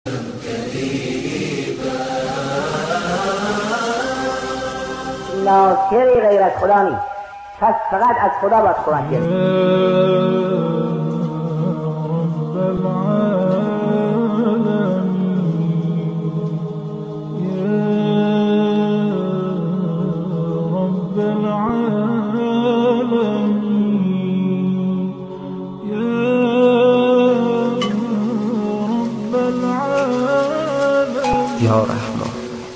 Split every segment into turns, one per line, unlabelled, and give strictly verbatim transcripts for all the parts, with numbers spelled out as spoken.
ناصری غیر از خدا نیست، پس فقط از خدا باید کمک گرفت.
یا رحمان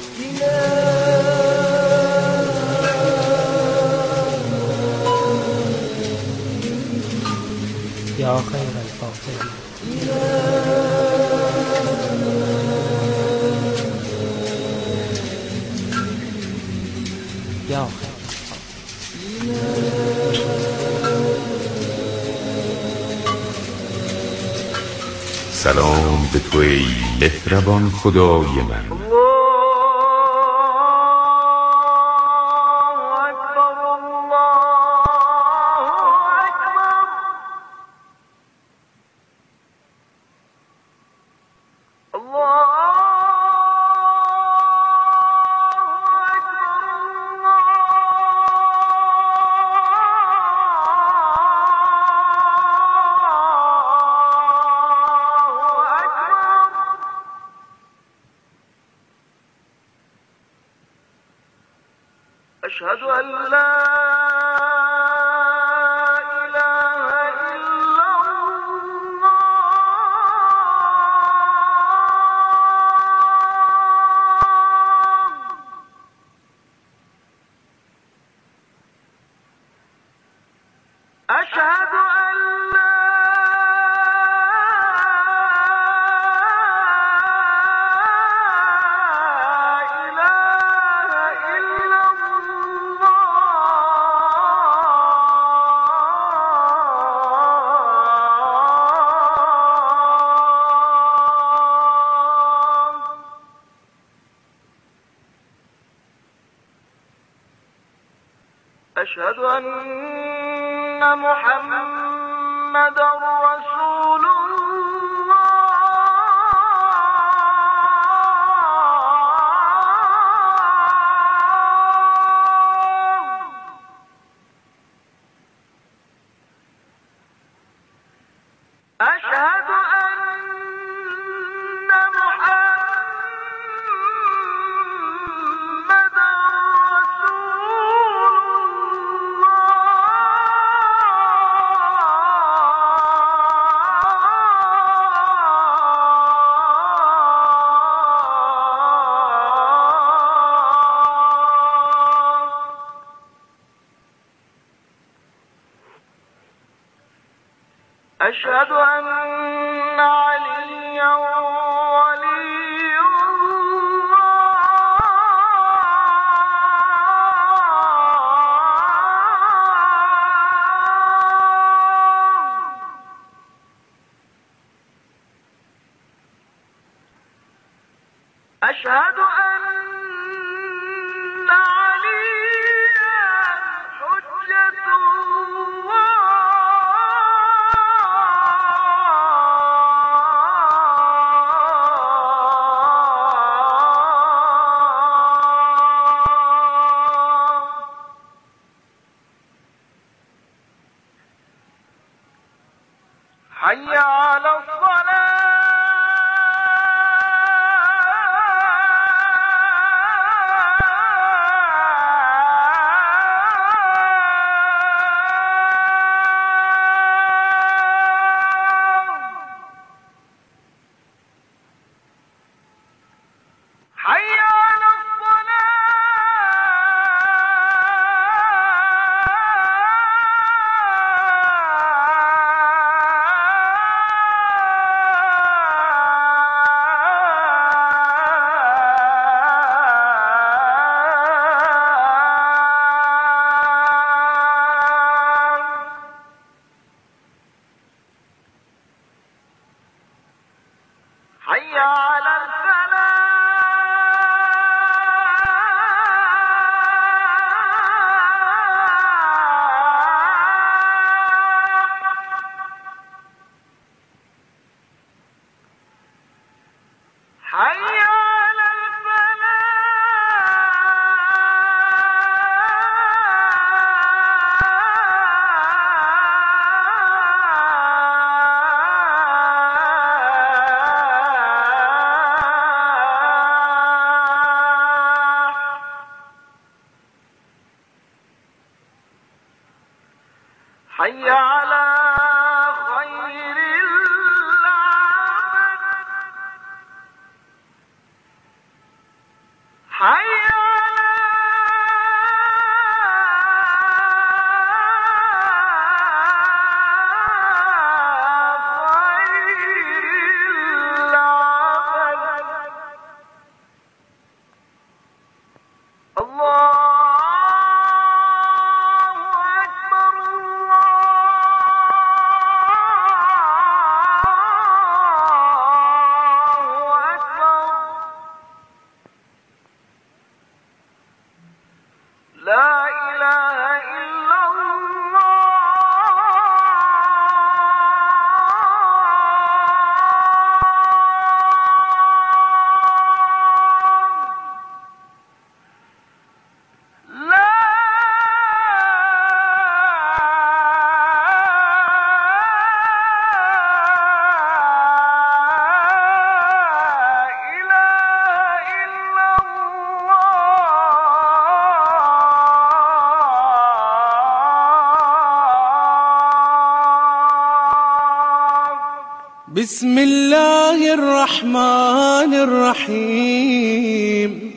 یا خیر الفاتحین یا خیر.
سلام به تو ای مهربان خدای من.
أشهد أن لا إله إلا الله أشهد أن لا أشهد أن محمدًا رسول الله أشهد أن محمدًا أشهد أن عليا ولي الله أشهد أن عليا حجة الله حي على الصلاة حي على حي على الفلاح حي على حي على خير العمل حي لا إله إلا
بسم الله الرحمن الرحيم.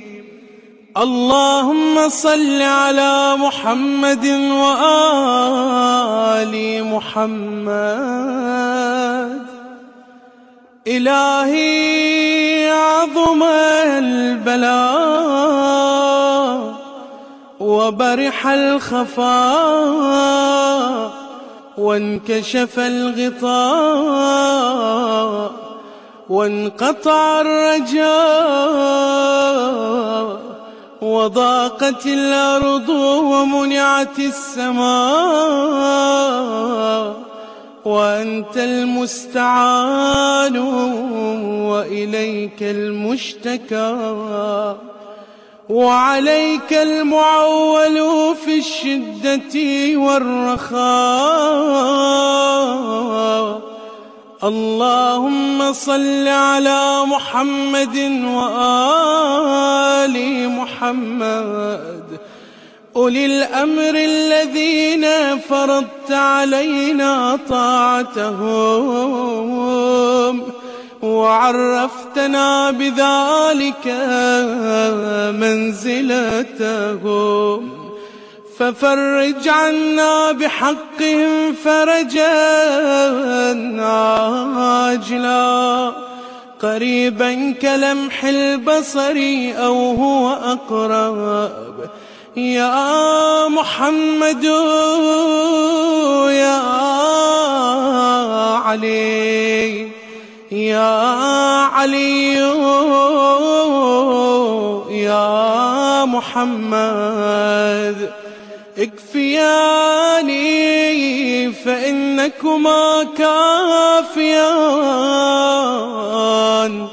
اللهم صل على محمد وآل محمد. إلهي عظم البلاء وبرح الخفاء وانكشف الغطاء وانقطع الرجاء وضاقت الأرض ومنعت السماء وأنت المستعان وإليك المشتكى وعليك المعول في الشدة والرخاء. اللهم صل على محمد وآل محمد أولي الأمر الذين فرضت علينا طاعتهم وعرفتنا بذلك منزلتهم، ففرج عنا بحقهم فرجا عاجلا قريبا كلمح البصر أو هو أقرب. يا محمد يا علي يا علي يا محمد اكفياني فإنكما كافيان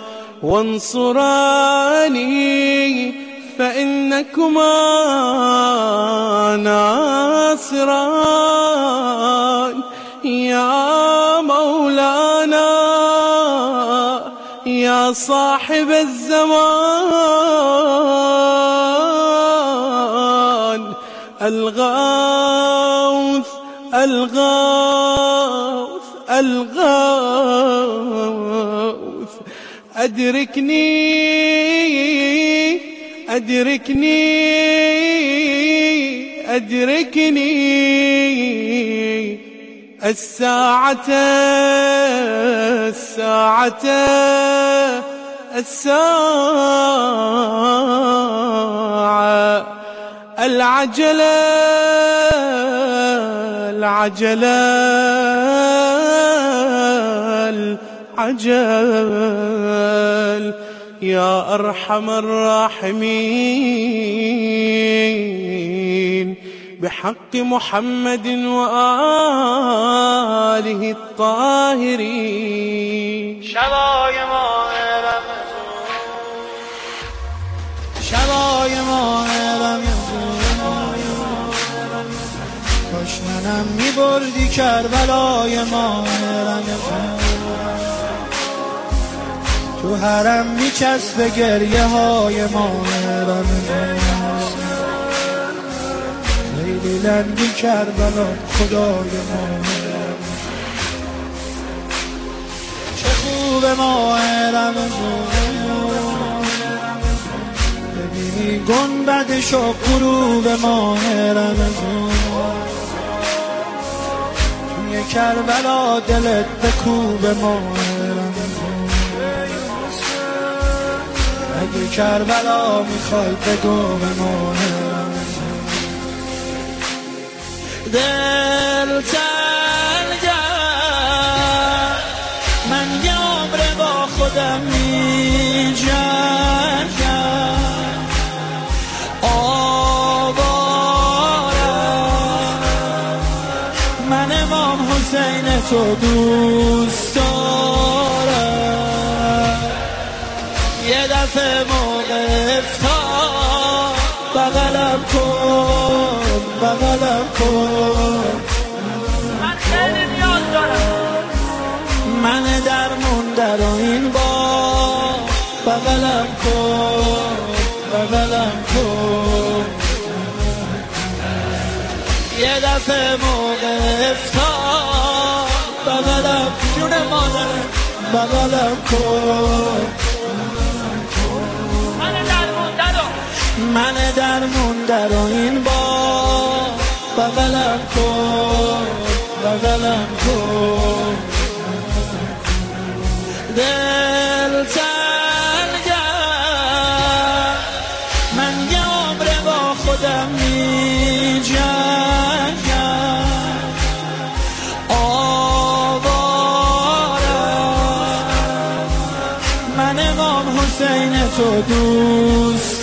وانصراني فإنكما ناصران. يا مولانا يا صاحب الزمان الغوث الغوث الغوث أدركني أدركني أدركني الساعة الساعة الساعة العجلة العجلة العجل. يا أرحم الراحمين بحق محمد وآله الطاهرين.
شبای ماه رمضان دشمنم میبردی کربلای ماهرم، تو حرم میچسب گریه های ماهرم، لیلی لنگی کربلا خدای ماهرم، چه خوب ماهرم، ببینی گنبدش و غروب ماهرم، توی کربلا دلت به کوب ماهرم، اگه کربلا میخوای بگو به ماهرم، دل تنگم من یه عمر با خودم میجنگم، آوارم من امام حسین تو دوست دارم، یه دفعه موقع افتار بغلم کن بغلم کن،
من خیلی نیاز دارم،
من درمون در این با بغلم کن بغلم کن، یه دفعه موقع افتار بغلم جون مادرم بغلم کن، من درمون در این با بغلم کن بغلم کن، دل تنگم من یه عمر با خودم میجنگم، آوارم من امام حسین تو دوست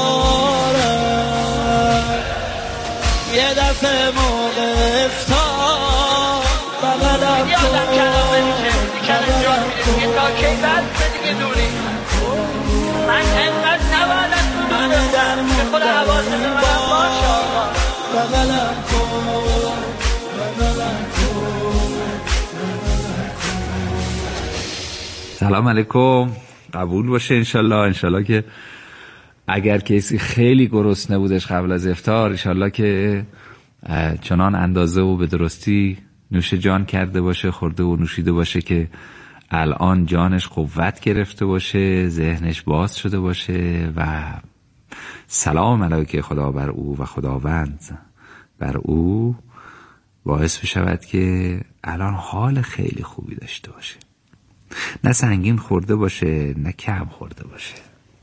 دارم، یه دفعه موقع افتار بغلم کن بغلم کن،
تا کی بس دیگه دوری، من انقدر نبالت
من در
خود حواست به من باشه آقا،
بغلم کن بغلم کن.
سلام علیکم، قبول باشه انشالله. انشالله که اگر کسی خیلی گرسنه بودش قبل از افطار، انشالله که چنان اندازه و به درستی نوش جان کرده باشه، خورده و نوشیده باشه که الان جانش قوت گرفته باشه، ذهنش باز شده باشه و سلام ملائکه خدا بر او و خداوند بر او باعث بشود که الان حال خیلی خوبی داشته باشه، نه سنگین خورده باشه نه کم خورده باشه.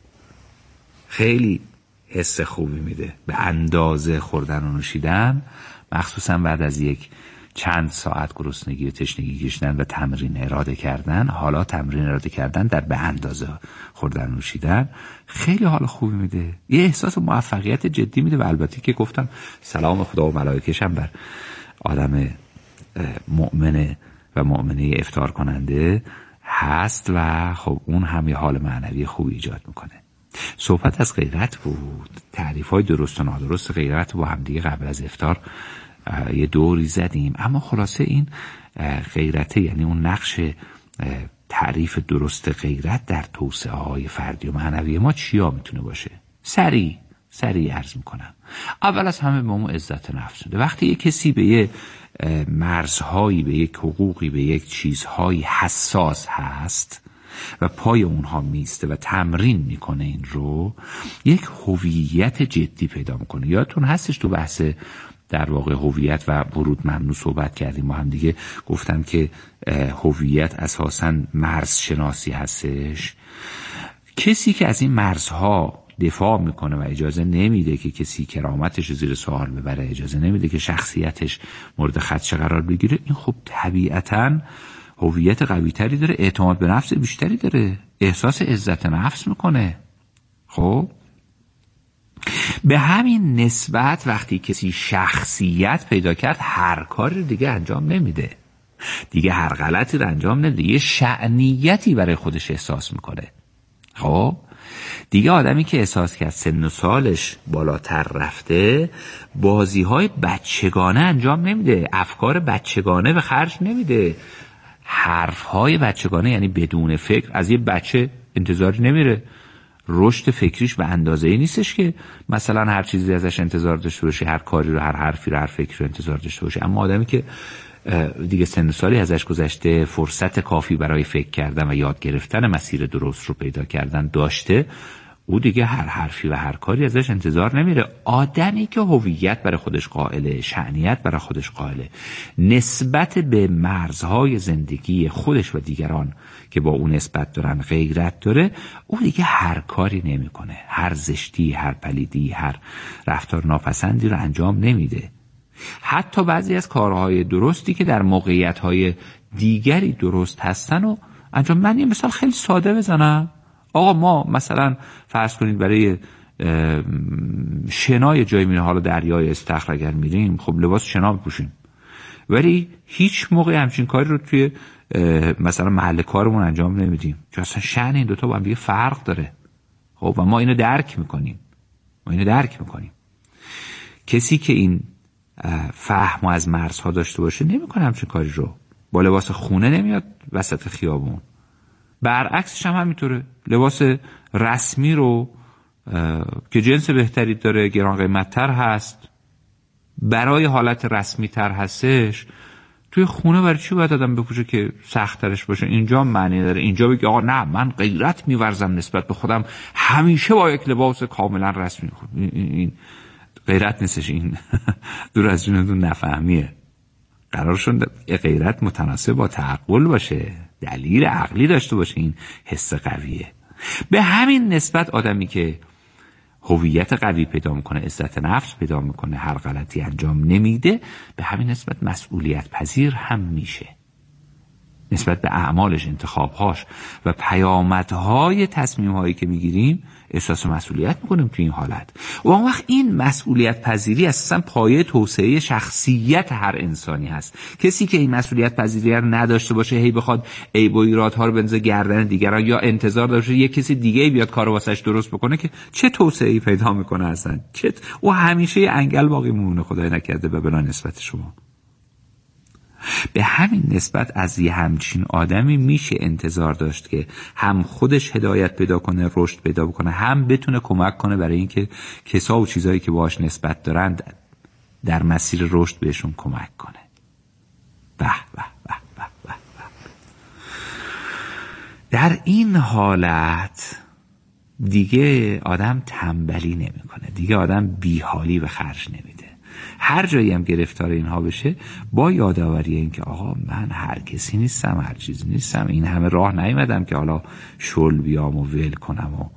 خیلی حس خوبی میده به اندازه خوردن و نوشیدن، مخصوصا بعد از یک چند ساعت گرسنگی و تشنگی کشیدن و تمرین اراده کردن. حالا تمرین اراده کردن در به اندازه خوردن و نوشیدن خیلی حال خوبی میده، یه احساس موفقیت جدی میده و البته که گفتم سلام خدا و ملائکه‌ش هم بر آدم مؤمن و مؤمنه افطار کننده هست و خب اون هم یه حال معنوی خوبی ایجاد میکنه. صحبت از غیرت بود، تعریف های درست و نادرست غیرت با هم دیگه قبل از افطار یه دوری زدیم، اما خلاصه این غیرته، یعنی اون نقش تعریف درست غیرت در توسعه های فردی و معنوی ما چیا میتونه باشه؟ سریع سریع عرض میکنم. اول از همه به ما عزت نفس میده. وقتی یک کسی به یه مرزهایی، به یک حقوقی، به یک چیزهایی حساس هست و پای اونها میسته و تمرین میکنه این رو، یک هویت جدی پیدا میکنه. یادتون هستش تو بحث در واقع هویت و ورود ممنوع صحبت کردیم، ما هم دیگه گفتم که هویت اساساً مرز شناسی هستش. کسی که از این مرزها دفاع میکنه و اجازه نمیده که کسی کرامتش رو زیر سوال ببره، اجازه نمیده که شخصیتش مورد خدشه قرار بگیره، این خب طبیعتاً هویت قوی‌تری داره، اعتماد به نفس بیشتری داره، احساس عزت نفس میکنه. خب به همین نسبت وقتی کسی شخصیت پیدا کرد، هر کاری دیگه انجام نمیده، دیگه هر غلطی رو انجام نمیده، یه شأنیتی برای خودش احساس میکنه. خب دیگه آدمی که احساس کرد سن و سالش بالاتر رفته، بازی‌های بچگانه انجام نمیده، افکار بچگانه به خرج نمیده، حرف‌های بچگانه، یعنی بدون فکر. از یه بچه انتظاری نمیره، رشد فکریش به اندازه‌ای نیستش که مثلا هر چیزی ازش انتظار داشته باشه، هر کاری رو، هر حرفی رو، هر فکری رو انتظار داشته باشه. اما آدمی که دیگه سن و سالی ازش گذشته، فرصت کافی برای فکر کردن و یاد گرفتن مسیر درست رو پیدا کردن داشته، او دیگه هر حرفی و هر کاری ازش انتظار نمیره. آدمی که هویت برای خودش قائله، شأنیت برای خودش قائله، نسبت به مرزهای زندگی خودش و دیگران که با اون نسبت دارن غیرت داره، او دیگه هر کاری نمیکنه، هر زشتی، هر پلیدی، هر رفتار ناپسندی رو انجام نمیده. حتی بعضی از کارهای درستی که در موقعیت‌های دیگری درست هستن و انجام. من یه مثال خیلی ساده بزنم. آقا ما مثلا فرض کنید برای شنای جایی میریم، حالا دریای استخر اگر میریم، خب لباس شنا بپوشیم، ولی هیچ موقع همچین کاری رو توی مثلا محل کارمون انجام نمیدیم، چون اصلا شأن این دوتا با هم دیگه فرق داره. خب و ما اینو درک میکنیم، ما اینو درک میکنیم. کسی که این فهم از مرزها داشته باشه نمیکنه همچین کاری رو. با لباس خونه نمیاد وسط خیابون. برعکسش هم همینطوره. لباس رسمی رو که جنس بهتری داره، گران قیمت‌تر هست، برای حالت رسمی تر هستش، توی خونه برای چی باید آدم بپوشه که سخت‌ترش باشه؟ اینجا معنی داره. اینجا بگه آقا نه، من غیرت می‌ورزم نسبت به خودم، همیشه با یک لباس کاملا رسمی. خب این غیرت نیستش، این دور از جونتون نفهمیه. قرار شد غیرت متناسب با تعقل باشه، دلیل عقلی داشته باشه، این حس قویه. به همین نسبت آدمی که هویت قوی پیدا میکنه، عزت نفس پیدا میکنه، هر غلطی انجام نمیده، به همین نسبت مسئولیت پذیر هم میشه نسبت به اعمالش، انتخابهاش و پیامدهای تصمیمهایی که میگیریم. احساس مسئولیت میکنیم توی این حالت. و اون وقت این مسئولیت پذیری اصلا پایه توسعه شخصیت هر انسانی هست. کسی که این مسئولیت پذیری رو نداشته باشه، هی بخواد عیب و ایرادها رو بنزه گردن دیگران، یا انتظار داشته یه کسی دیگه بیاد کارو واسش درست بکنه، که چه توسعه‌ای پیدا میکنه اصلا؟ چه او همیشه یه انگل باقی میمونه، خدای نکرده به بنا نسبت شما. به همین نسبت از یه همچین آدمی میشه انتظار داشت که هم خودش هدایت پیدا کنه، رشد پیدا بکنه، هم بتونه کمک کنه برای اینکه کسا و چیزایی که باهاش نسبت دارند در مسیر رشد بهشون کمک کنه. به به به به به. در این حالت دیگه آدم تنبلی نمیکنه، دیگه آدم بیحالی به خرج نمیده. هر جایی هم گرفتار اینها بشه، با یادآوری این که آقا من هر کسی نیستم، هر چیزی نیستم، این همه راه نیومدم که حالا شل بیام و ول کنم و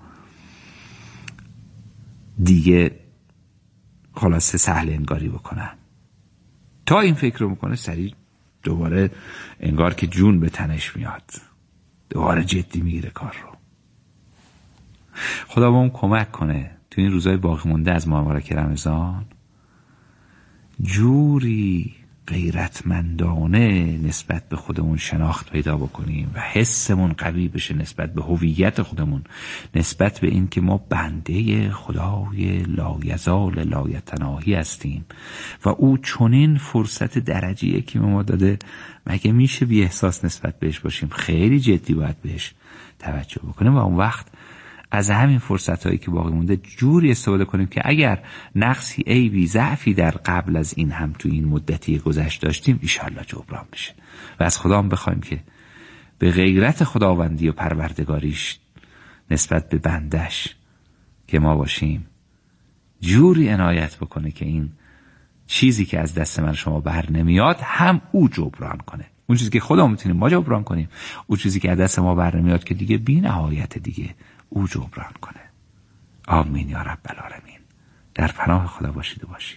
دیگه خلاصه سهل انگاری بکنم. تا این فکر رو میکنه، سریع دوباره انگار که جون به تنش میاد، دوباره جدی میگیره کار رو. خدا با اون کمک کنه تو این روزای باقی مونده از ماه مبارک رمضان جوری غیرتمندانه نسبت به خودمون شناخت پیدا بکنیم و حسمون قوی بشه نسبت به هویت خودمون، نسبت به این که ما بنده خدای لایزال لایتناهی هستیم و او چنین فرصت درجیه که ما داده، مگه میشه بی احساس نسبت بهش باشیم؟ خیلی جدی باید بهش توجه بکنیم و اون وقت از همین فرصت هایی که باقی مونده جوری استفاده کنیم که اگر نقصی، عیبی، ضعفی در قبل از این هم تو این مدتی گذشت داشتیم، انشالله جبران بشه. و از خدا هم بخوایم که به غیرت خداوندی و پروردگاریش نسبت به بندش که ما باشیم جوری عنایت بکنه که این چیزی که از دست من شما بر نمیاد هم او جبران کنه. اون چیزی که خدا میتونیم ما جبران کنیم، اون چیزی که از دست ما بر نمیاد که دیگه بی نهایت دیگه او جبران کنه. آمین یا رب العالمین. در پناه خدا باشید و باشیم.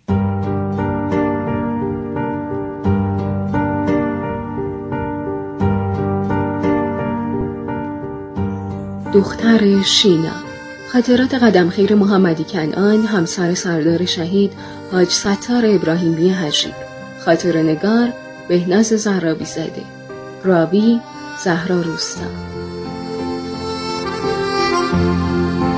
دختر شینا. خاطرات قدمخیر محمدی کنعان، همسر سردار شهید حاج ستار ابراهیمی حجی. خاطر نگار بهناز زهرابی زاده. راوی زهرا روستا.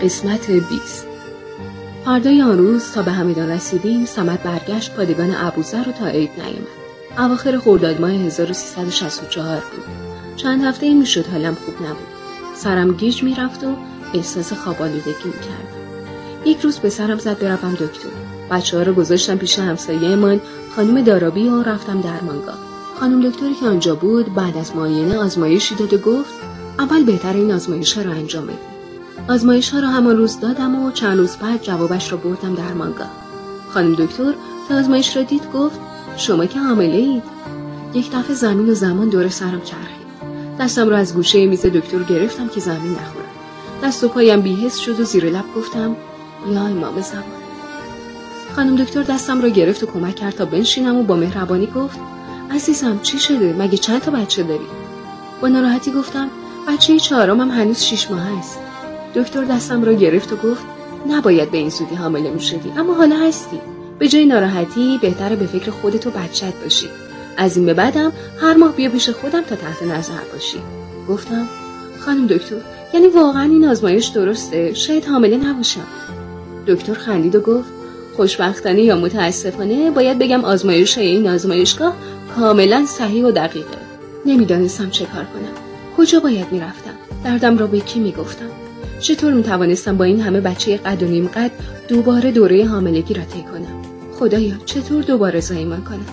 قسمت بیست. فردای آن روز تا به همدان رسیدیم، صمد برگشت پادگان ابوذر رو تا عید نیامد. اواخر خرداد ماه هزار و سیصد و شصت و چهار بود. چند هفته این میشد حالم خوب نبود. سرم گیج میرفت و احساس خواب‌آلودگی میکردم. یک روز به سرم زد بروم دکتر. بچه ها رو گذاشتم پیش همسایه من خانم دارابی و رفتم درمانگاه. خانم دکتری که آنجا بود بعد از معاینه آزمایشی داد و گفت اول بهتر این آزمایش‌ها رو انجام بدیم. آزمایش‌ها رو همان روز دادم و چند روز بعد جوابش رو بردم درمانگاه. خانم دکتر تا آزمایش را دید گفت شما که حامله اید. یک دفعه زمین و زمان دور سرم چرخید. دستم رو از گوشه میز دکتر گرفتم که زمین نخورم. دست و پایم بی‌حس شد و زیر لب گفتم یا امام زمان. خانم دکتر دستم رو گرفت و کمک کرد تا بنشینم و با مهربانی گفت عزیزم چی شده؟ مگه چند تا بچه داری؟ با ناراحتی گفتم بچه چهارمم هنوز شش ماه است. دکتر دستم رو گرفت و گفت نباید به این زودی حامله می‌شدی، اما حالا هستی. به جای ناراحتی بهتره به فکر خودت و بچت باشی. از این به بعدم هر ماه بیا پیش خودم تا تحت نظر باشی. گفتم خانم دکتر یعنی واقعا این آزمایش درسته؟ شاید حامله نباشم. دکتر خندید و گفت خوشبختانه یا متاسفانه باید بگم آزمایش این آزمایشگاه کاملا صحیح و دقیقه. نمیدانستم چه کار کنم. کجا باید میرفتم؟ دردم را به کی میگفتم؟ چطور میتوانستم با این همه بچه قد و نیم قد دوباره دوره حاملگی را طی کنم؟ خدایا چطور دوباره زایمان کنم؟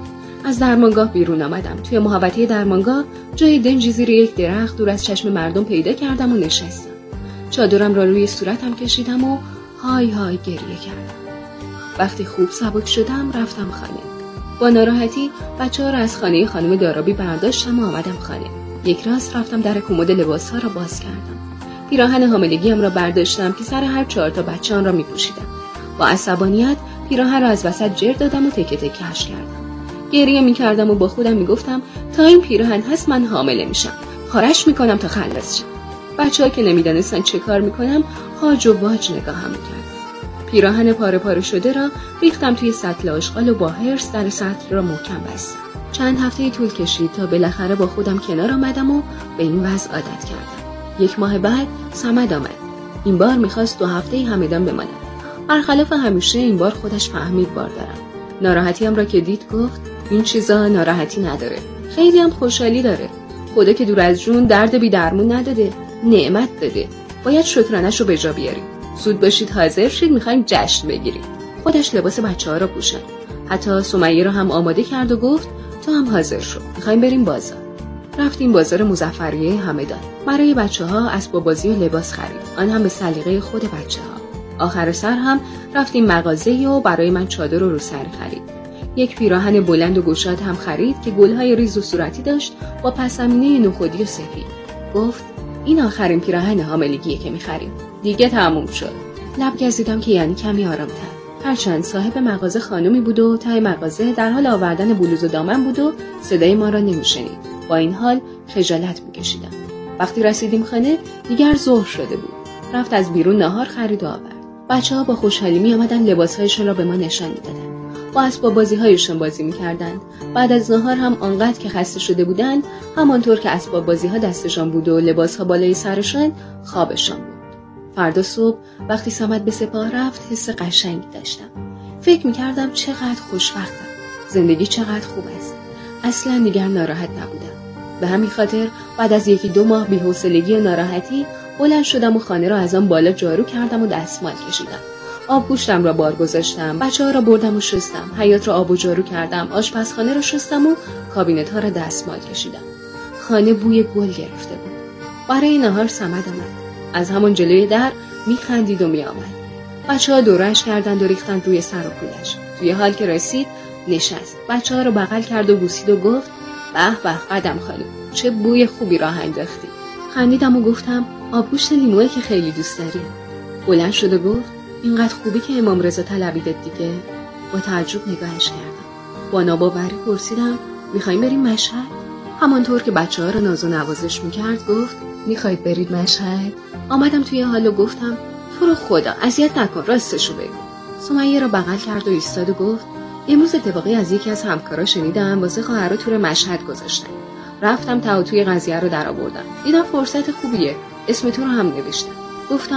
از درمانگاه بیرون آمدم. توی محوطه درمانگاه جای دنجی زیر یک درخت دور از چشم مردم پیدا کردم و نشستم. چادرم را روی صورتم کشیدم و های های گریه کردم. وقتی خوب سبک شدم رفتم خانه. با ناراحتی بچه‌ها را از خانه خانم دارابی برداشتم و آمدم خانه. یک راست رفتم در کمد لباس‌ها را باز کردم. پیراهن حاملگی‌ام را برداشتم که سر هر چهار تا بچه آن را می‌پوشیدم. با عصبانیت پیراهن را از وسط جر دادم و تکه تکه‌اش کردم. گریه می‌کردم و با خودم می‌گفتم تا این پیراهن هست من حامله میشم. خارش می‌کنم تا خلاص شم. بچه‌ها که نمی‌دانستن چه کار می‌کنم هاج و واج نگاهم می‌کردن. پیراهن پاره پاره شده را ریختم توی سطل آشغال و با حرص در سطل را محکم بستم. چند هفته طول کشید تا بالاخره با خودم کنار آمدم و به این وضع عادت کردم. یک ماه بعد صمد آمد. این بار می‌خواست دو هفته همدان بماند. برخلاف همیشه این بار خودش فهمید بار دارم. ناراحتیم را که دید گفت این چیزا ناراحتی نداره. خیلی هم خوشحالی داره. خدا که دور از جون درد بی درمون نداده، نعمت داده. باید شکرانش رو به جا بیاریم. زود باشید حاضر شید میخوایم جشن بگیریم. خودش لباس بچه‌ها را پوشید. حتی سمیه را هم آماده کرد و گفت تو هم حاضر شو. میخوایم بریم بازار. رفتیم بازار مظفریه همدان. برای بچه‌ها اسباب بازی و لباس خرید. آن هم به سلیقه خود بچه‌ها. آخر سر هم رفتیم مغازه‌ای و برای من چادر و روسری خرید. یک پیراهن بلند و گشاد هم خرید که گل‌های ریز و صورتی داشت با پس‌زمینه نخودی و سفید. گفت این آخرین پیراهن حاملگیه که می‌خریم. دیگه تموم شد. لب گزیدم که یعنی کمی آرام‌تر. هرچند صاحب مغازه خانمی بود و ته مغازه در حال آوردن بلوز و دامن بود و صدای ما را نمی‌شنید. با این حال خجالت می‌کشیدم. وقتی رسیدیم خانه دیگر ظهر شده بود. رفت از بیرون ناهار خرید و آورد. بچه‌ها با خوشحالی می‌آمدن لباس‌هایشان را به ما نشان می‌دادند. با اسباب بازی‌هایشان بازی می‌کردند. بعد از ناهار هم آنقدر که خسته شده بودند، همانطور که اسباب بازی‌ها دستشان بود و لباس‌ها بالای سرشان، خوابشان بود. فردا صبح وقتی صمد به سپاه رفت حس قشنگی داشتم. فکر می‌کردم چقدر خوشبختم. زندگی چقدر خوب است. اصلاً دیگر ناراحت نبودم. به همین خاطر بعد از یکی دو ماه بی‌حوصلگی و ناراحتی بلند شدم و خانه را از آن بالا جارو کردم و دستمال کشیدم. آب گوشتم را بار گذاشتم، بچه‌ها را بردم و شستم، حیاط را آب و جارو کردم، آشپزخانه را شستم و کابینت‌ها را دستمال کشیدم. خانه بوی گل گرفته بود. برای نهار صمد آمد. از همون جلوی در می‌خندید و می‌آمد. بچه‌ها دورش کردند و ریختند روی سر و کولش. توی حال که رسید نشست. بچه‌ها رو بغل کرد و بوسید و گفت به به قدم خالی، چه بوی خوبی راه انداختی. خندیدم و گفتم آبگوشت لیمویی که خیلی دوست داری. بلند شد و گفت اینقدر خوبی که امام رضا طلبیدت دیگه. با تعجب نگاهش کردم. با ناباوری پرسیدم میخوایم بریم مشهد؟ همانطور که بچه‌ها رو ناز و نوازش میکرد گفت میخواید برید مشهد؟ آمدم توی حال و گفتم تو رو خدا اذیت نکن، راستشو بگو. سمیه رو بغل کرد و ایستاد و گفت امروز اتفاقی از یکی از همکارا شنیدم واسه خواهرها تور مشهد گذاشتن. رفتم تا توی قضیه رو درآوردم. دیدم فرصت خوبیه. اسم تو رو هم نوشتم. گفتم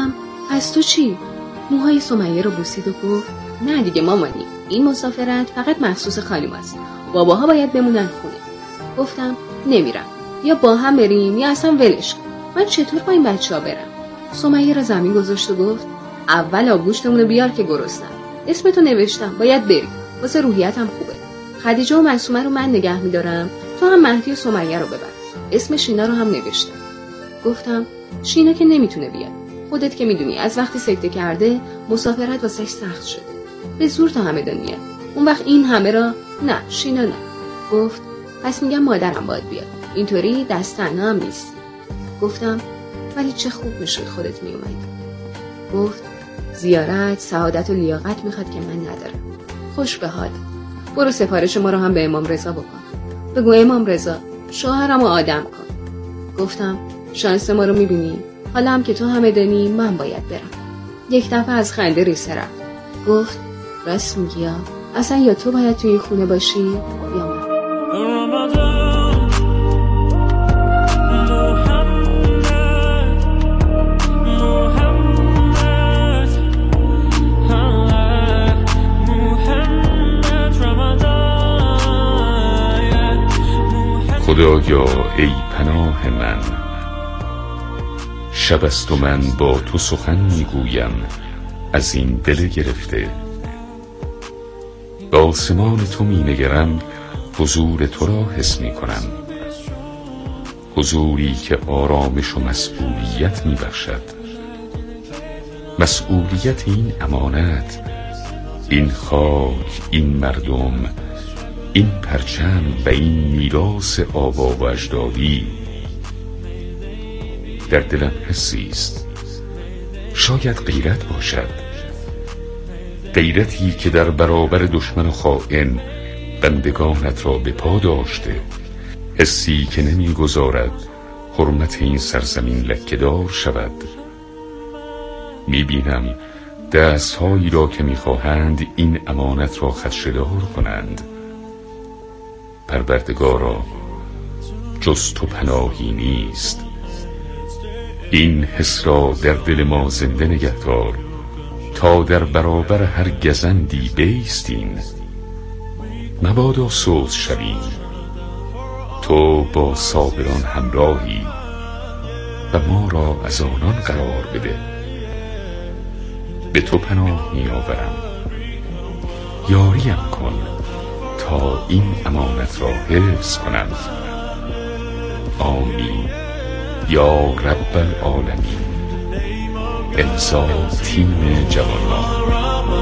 پس تو چی؟ موهای سمیه رو بوسید و گفت نه دیگه مامانی، این مسافرت فقط مخصوص خانم است. باباها باید بمونن خونه. گفتم نمیرم، یا با هم بریم یا اصلا ولش کن. من چطور با این بچه ها برم؟ سمیه رو زمین گذاشت و گفت اول آبگوشتمونو بیار که گرسنم. اسمتو نوشتم، باید بریم. واسه روحیتم خوبه. خدیجه و معصومه رو من نگه میدارم، تو هم مهدی و سمیه رو ببر. اسم شینا رو هم نوشتم. گفتم شینا که نمیتونه بیاد. خودت که میدونی از وقتی سکته کرده مسافرت واسش سخت شده. به زور تا همدان میاد. اون وقت این همه را نه شینا نه. گفت پس میگم مادرم باید بیاد. اینطوری دست تنها هم نیست. گفتم ولی چه خوب میشد خودت میومدی. گفت زیارت سعادت و لیاقت میخواد که من ندارم. خوش به حال. برو سفارش ما رو هم به امام رضا بکن. بگو امام رضا شوهرم رو آدم کن. گفتم شانس ما رو میبینی؟ حالا هم که تو همدانی من باید برم. یک دفعه از خنده ریسه رفت. گفت راست میگی یا اصلا یا تو باید توی خونه باشی یا من.
خدایا ای پناه من، شب است و من با تو سخن میگویم از این دل گرفته. به آسمان تو می نگرم، حضور تو را حس می کنم، حضوری که آرامش و مسئولیت می بخشد. مسئولیت این امانت، این خاک، این مردم، این پرچم و این میراث آبا و اجدادی. در دلم حسی است، شاید غیرت باشد، غیرتی که در برابر دشمن و خائن بندگانت را به پا داشته، حسی که نمیگذارد حرمت این سرزمین لکه‌دار شود. میبینم دستهایی را که میخواهند این امانت را خدشه‌دار کنند. پروردگارا جز تو پناهی نیست. این حس را در دل ما زنده نگهدار تا در برابر هر گزندی بایستیم. مبادا سوز شویم. تو با صابران همراهی و ما را از آنان قرار بده. به تو پناه می آورم، یاریم کن تا این امانت را حفظ کنم. آمین یا رب العالمین. امضا تیم جوانان.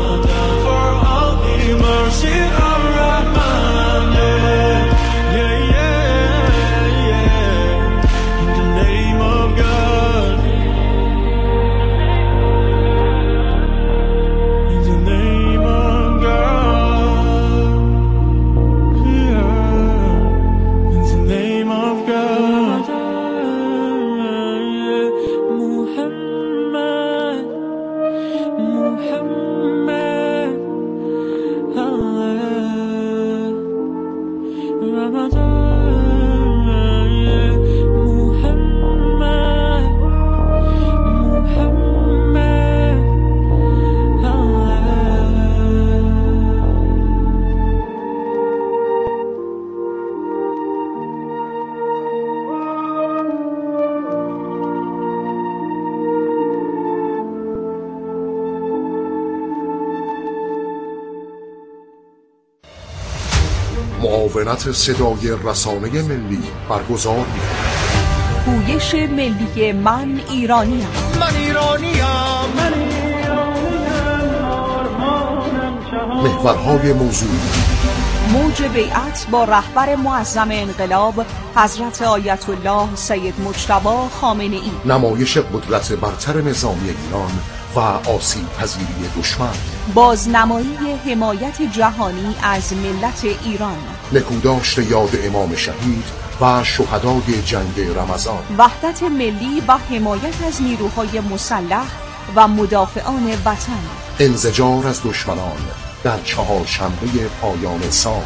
معاونت صدای رسانه ملی برگزار می‌کند.
پویش ملی من ایرانیم.
من ایرانیم. من
محورهای موضوعی:
موج بیعت با رهبر معظم انقلاب حضرت آیت الله سید مجتبی خامنه ای،
نمایش قدرت برتر نظامی ایران و آسیب پذیری دشمن،
بازنمایی حمایت جهانی از ملت ایران،
نکوداشت یاد امام شهید و شهدای جنگ رمضان،
وحدت ملی و حمایت از نیروهای مسلح و مدافعان وطن،
انزجار از دشمنان در چهارشنبه پایان سال.